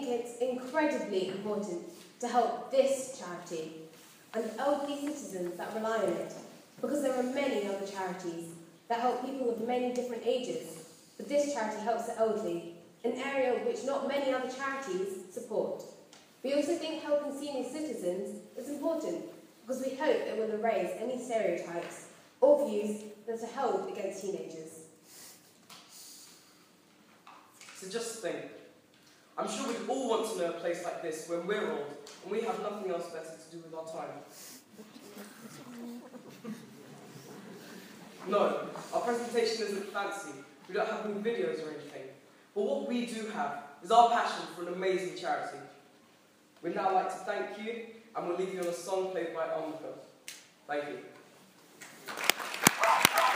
it's incredibly important to help this charity and elderly citizens that rely on it, because there are many other charities that help people of many different ages, but this charity helps the elderly, an area which not many other charities support. We also think helping senior citizens is important because we hope it will erase any stereotypes or views that are held against teenagers. So just think, I'm sure we'd all want to know a place like this when we're old and we have nothing else better to do with our time. No, our presentation isn't fancy. We don't have any videos or anything. But what we do have is our passion for an amazing charity. We'd now like to thank you, and we'll leave you on a song played by Omnicom. Thank you.